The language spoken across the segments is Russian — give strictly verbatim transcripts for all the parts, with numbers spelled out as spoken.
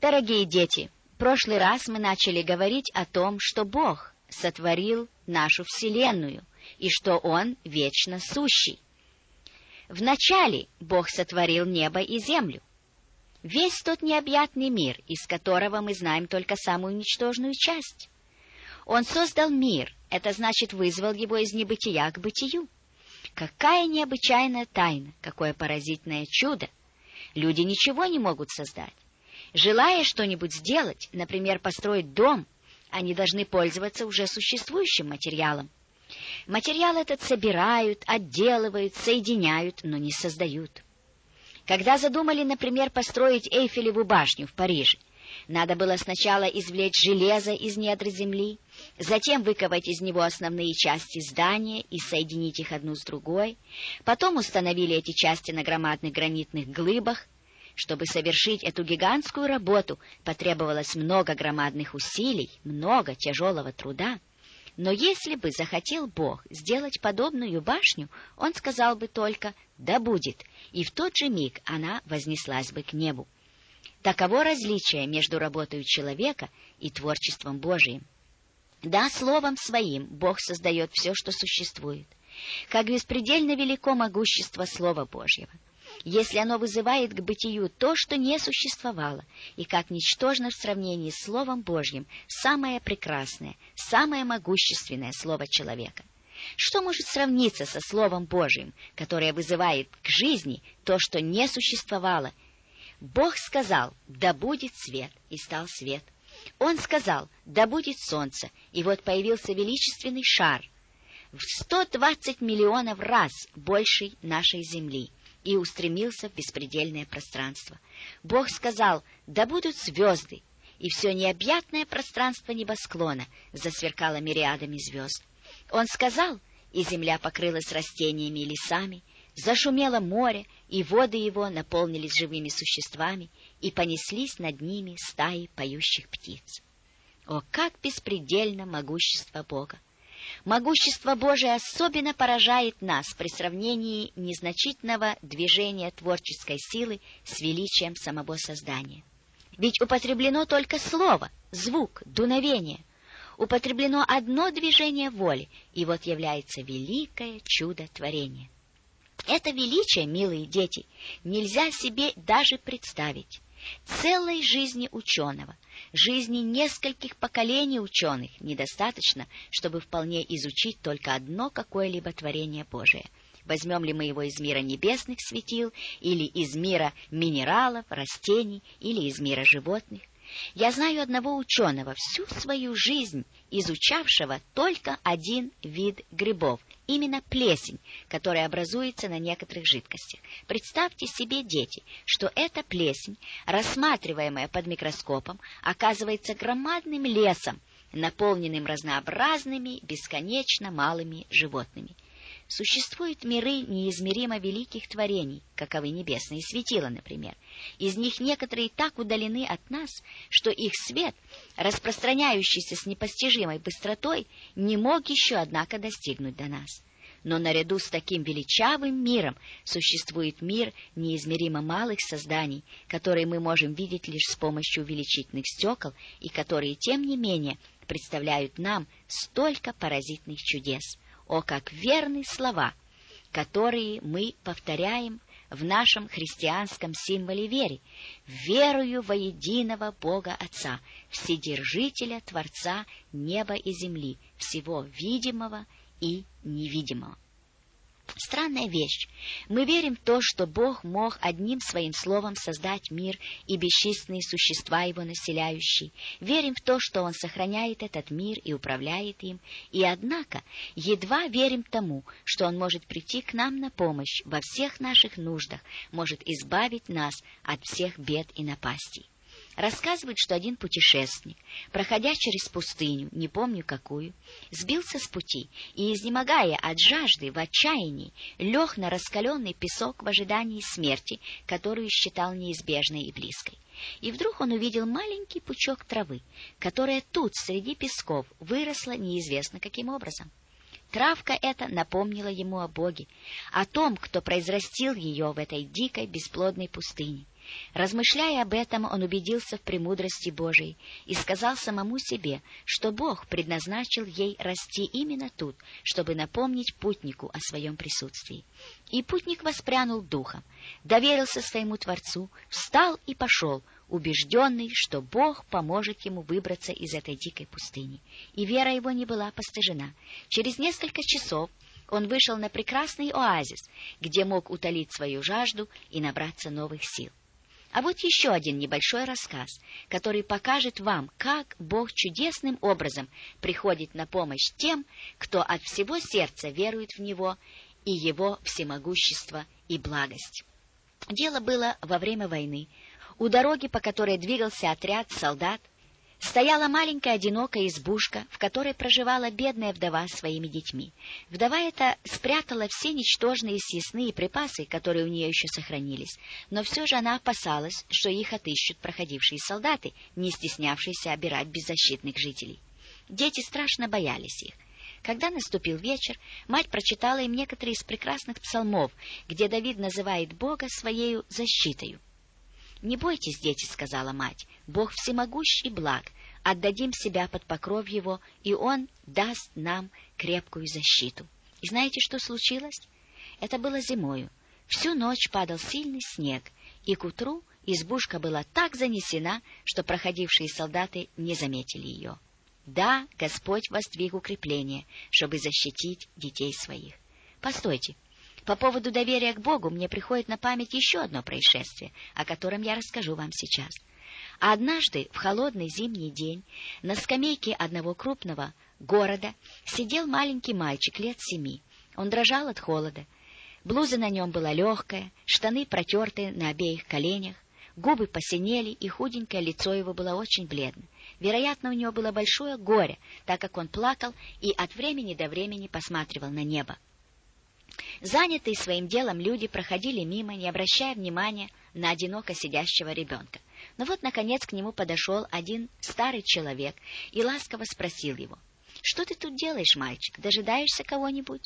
Дорогие дети, в прошлый раз мы начали говорить о том, что Бог сотворил нашу Вселенную и что Он вечно сущий. Вначале Бог сотворил небо и землю, весь тот необъятный мир, из которого мы знаем только самую ничтожную часть. Он создал мир, это значит, вызвал его из небытия к бытию. Какая необычайная тайна, какое поразительное чудо! Люди ничего не могут создать. Желая что-нибудь сделать, например, построить дом, они должны пользоваться уже существующим материалом. Материал этот собирают, отделывают, соединяют, но не создают. Когда задумали, например, построить Эйфелеву башню в Париже, надо было сначала извлечь железо из недр земли, затем выковать из него основные части здания и соединить их одну с другой. Потом установили эти части на громадных гранитных глыбах. Чтобы совершить эту гигантскую работу, потребовалось много громадных усилий, много тяжелого труда. Но если бы захотел Бог сделать подобную башню, Он сказал бы только «да будет», и в тот же миг она вознеслась бы к небу. Таково различие между работой человека и творчеством Божиим. Да, словом своим Бог создает все, что существует. Как беспредельно велико могущество Слова Божьего, если оно вызывает к бытию то, что не существовало, и как ничтожно в сравнении с Словом Божьим самое прекрасное, самое могущественное Слово человека. Что может сравниться со Словом Божьим, которое вызывает к жизни то, что не существовало? Бог сказал: «Да будет свет», и стал свет. Он сказал: «Да будет солнце», и вот появился величественный шар, в сто двадцать миллионов раз больший нашей Земли, и устремился в беспредельное пространство. Бог сказал: «Да будут звезды», и все необъятное пространство небосклона засверкало мириадами звезд. Он сказал, и земля покрылась растениями и лесами, зашумело море, и воды его наполнились живыми существами, и понеслись над ними стаи поющих птиц. О, как беспредельно могущество Бога! Могущество Божие особенно поражает нас при сравнении незначительного движения творческой силы с величием самого создания. Ведь употреблено только слово, звук, дуновение. Употреблено одно движение воли, и вот является великое чудо творения. Это величие, милые дети, нельзя себе даже представить. Целой жизни ученого, жизни нескольких поколений ученых недостаточно, чтобы вполне изучить только одно какое-либо творение Божие. Возьмем ли мы его из мира небесных светил, или из мира минералов, растений, или из мира животных? Я знаю одного ученого, всю свою жизнь изучавшего только один вид грибов, именно плесень, которая образуется на некоторых жидкостях. Представьте себе, дети, что эта плесень, рассматриваемая под микроскопом, оказывается громадным лесом, наполненным разнообразными, бесконечно малыми животными. Существуют миры неизмеримо великих творений, каковы небесные светила, например. Из них некоторые так удалены от нас, что их свет, распространяющийся с непостижимой быстротой, не мог еще, однако, достигнуть до нас. Но наряду с таким величавым миром существует мир неизмеримо малых созданий, которые мы можем видеть лишь с помощью увеличительных стекол и которые, тем не менее, представляют нам столько поразительных чудес. О, как верны слова, которые мы повторяем в нашем христианском символе веры: «Верую во единого Бога Отца, Вседержителя, Творца неба и земли, всего видимого и невидимого». Странная вещь. Мы верим в то, что Бог мог одним своим словом создать мир и бесчисленные существа его населяющие. Верим в то, что Он сохраняет этот мир и управляет им. И однако едва верим тому, что Он может прийти к нам на помощь во всех наших нуждах, может избавить нас от всех бед и напастей. Рассказывают, что один путешественник, проходя через пустыню, не помню какую, сбился с пути и, изнемогая от жажды, в отчаянии, лег на раскаленный песок в ожидании смерти, которую считал неизбежной и близкой. И вдруг он увидел маленький пучок травы, которая тут, среди песков, выросла неизвестно каким образом. Травка эта напомнила ему о Боге, о том, кто произрастил ее в этой дикой бесплодной пустыне. Размышляя об этом, он убедился в премудрости Божией и сказал самому себе, что Бог предназначил ей расти именно тут, чтобы напомнить путнику о своем присутствии. И путник воспрянул духом, доверился своему Творцу, встал и пошел, убежденный, что Бог поможет ему выбраться из этой дикой пустыни. И вера его не была постыжена. Через несколько часов он вышел на прекрасный оазис, где мог утолить свою жажду и набраться новых сил. А вот еще один небольшой рассказ, который покажет вам, как Бог чудесным образом приходит на помощь тем, кто от всего сердца верует в Него и Его всемогущество и благость. Дело было во время войны. У дороги, по которой двигался отряд солдат, стояла маленькая одинокая избушка, в которой проживала бедная вдова с своими детьми. Вдова эта спрятала все ничтожные съестные припасы, которые у нее еще сохранились, но все же она опасалась, что их отыщут проходившие солдаты, не стеснявшиеся обирать беззащитных жителей. Дети страшно боялись их. Когда наступил вечер, мать прочитала им некоторые из прекрасных псалмов, где Давид называет Бога своею защитою. «Не бойтесь, дети, — сказала мать, — Бог всемогущ и благ, отдадим себя под покров Его, и Он даст нам крепкую защиту». И знаете, что случилось? Это было зимою. Всю ночь падал сильный снег, и к утру избушка была так занесена, что проходившие солдаты не заметили ее. Да, Господь воздвиг укрепление, чтобы защитить детей своих. Постойте. По поводу доверия к Богу мне приходит на память еще одно происшествие, о котором я расскажу вам сейчас. Однажды в холодный зимний день на скамейке одного крупного города сидел маленький мальчик лет семи. Он дрожал от холода. Блуза на нем была легкая, штаны протертые на обеих коленях, губы посинели, и худенькое лицо его было очень бледно. Вероятно, у него было большое горе, так как он плакал и от времени до времени посматривал на небо. Занятые своим делом люди проходили мимо, не обращая внимания на одиноко сидящего ребенка. Но вот, наконец, к нему подошел один старый человек и ласково спросил его: «Что ты тут делаешь, мальчик? Дожидаешься кого-нибудь?»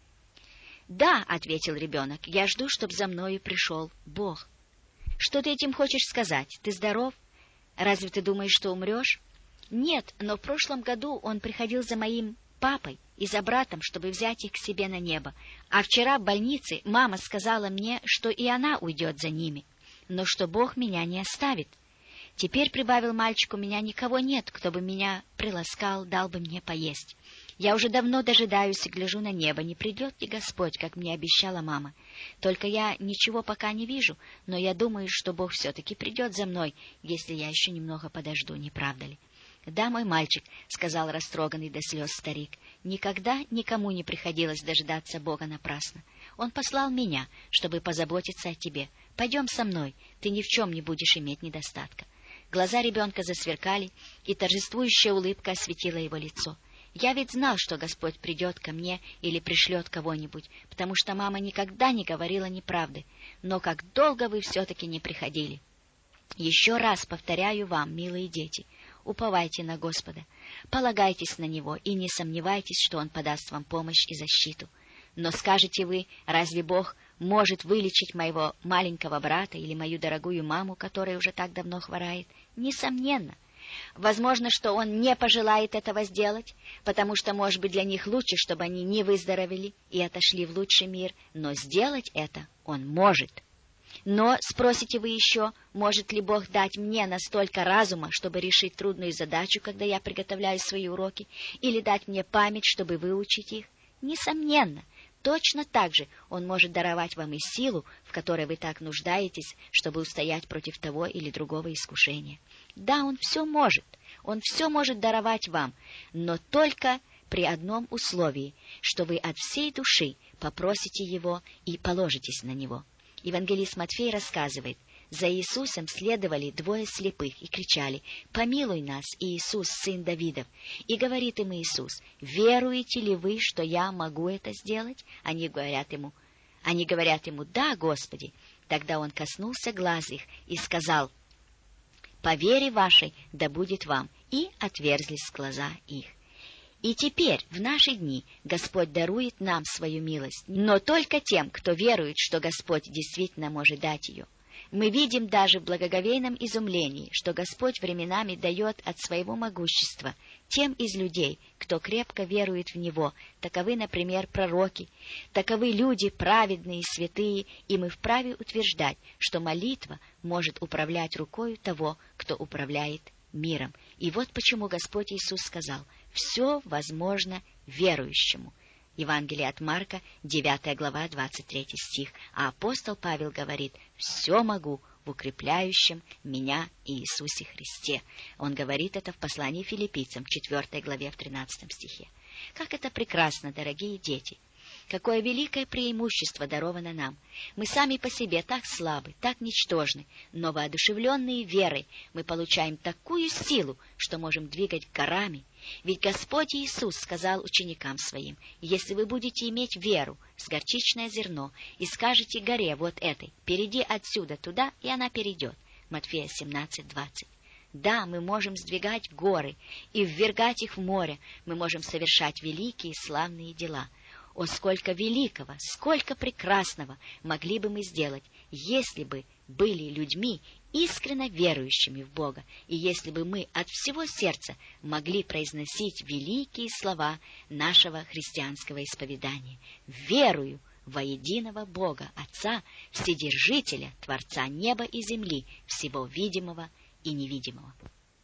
«Да, — ответил ребенок, — я жду, чтоб за мною пришел Бог». «Что ты этим хочешь сказать? Ты здоров? Разве ты думаешь, что умрешь?» «Нет, но в прошлом году он приходил за моим папой и за братом, чтобы взять их к себе на небо. А вчера в больнице мама сказала мне, что и она уйдет за ними, но что Бог меня не оставит. Теперь, — прибавил мальчик, — у меня никого нет, кто бы меня приласкал, дал бы мне поесть. Я уже давно дожидаюсь и гляжу на небо, не придет ли Господь, как мне обещала мама. Только я ничего пока не вижу, но я думаю, что Бог все-таки придет за мной, если я еще немного подожду, не правда ли?» «Да, мой мальчик, — сказал растроганный до слез старик, — никогда никому не приходилось дожидаться Бога напрасно. Он послал меня, чтобы позаботиться о тебе. Пойдем со мной, ты ни в чем не будешь иметь недостатка». Глаза ребенка засверкали, и торжествующая улыбка осветила его лицо. «Я ведь знал, что Господь придет ко мне или пришлет кого-нибудь, потому что мама никогда не говорила неправды. Но как долго вы все-таки не приходили! Еще раз повторяю вам, милые дети, уповайте на Господа, полагайтесь на Него и не сомневайтесь, что Он подаст вам помощь и защиту. Но скажете вы, разве Бог может вылечить моего маленького брата или мою дорогую маму, которая уже так давно хворает? Несомненно. Возможно, что Он не пожелает этого сделать, потому что, может быть, для них лучше, чтобы они не выздоровели и отошли в лучший мир, но сделать это Он может. Но, спросите вы еще, может ли Бог дать мне настолько разума, чтобы решить трудную задачу, когда я приготовляю свои уроки, или дать мне память, чтобы выучить их? Несомненно. Точно так же Он может даровать вам и силу, в которой вы так нуждаетесь, чтобы устоять против того или другого искушения. Да, Он все может, Он все может даровать вам, но только при одном условии, что вы от всей души попросите Его и положитесь на Него. Евангелист Матфей рассказывает: за Иисусом следовали двое слепых и кричали: «Помилуй нас, Иисус, сын Давидов!» И говорит им Иисус: «Веруете ли вы, что я могу это сделать?» Они говорят ему, они говорят ему: «Да, Господи!» Тогда он коснулся глаз их и сказал: «По вере вашей да будет вам», и отверзлись глаза их. И теперь, в наши дни, Господь дарует нам свою милость, но только тем, кто верует, что Господь действительно может дать ее. Мы видим даже в благоговейном изумлении, что Господь временами дает от своего могущества тем из людей, кто крепко верует в Него. Таковы, например, пророки, таковы люди праведные и святые, и мы вправе утверждать, что молитва может управлять рукою того, кто управляет миром. И вот почему Господь Иисус сказал: «Все возможно верующему». Евангелие от Марка, девятая глава, двадцать третий стих. А апостол Павел говорит: «Все могу в укрепляющем меня Иисусе Христе». Он говорит это в послании филиппийцам, четвёртой главе, в тринадцатом стихе. Как это прекрасно, дорогие дети! Какое великое преимущество даровано нам! Мы сами по себе так слабы, так ничтожны, но воодушевленные верой мы получаем такую силу, что можем двигать горами. Ведь Господь Иисус сказал ученикам Своим: «Если вы будете иметь веру с горчичное зерно и скажете горе вот этой: перейди отсюда туда, и она перейдет». Матфея семнадцать двадцать. Да, мы можем сдвигать горы и ввергать их в море, мы можем совершать великие и славные дела. О, сколько великого, сколько прекрасного могли бы мы сделать, если бы были людьми, искренно верующими в Бога, и если бы мы от всего сердца могли произносить великие слова нашего христианского исповедания: «Верую во единого Бога, Отца, Вседержителя, Творца неба и земли, всего видимого и невидимого».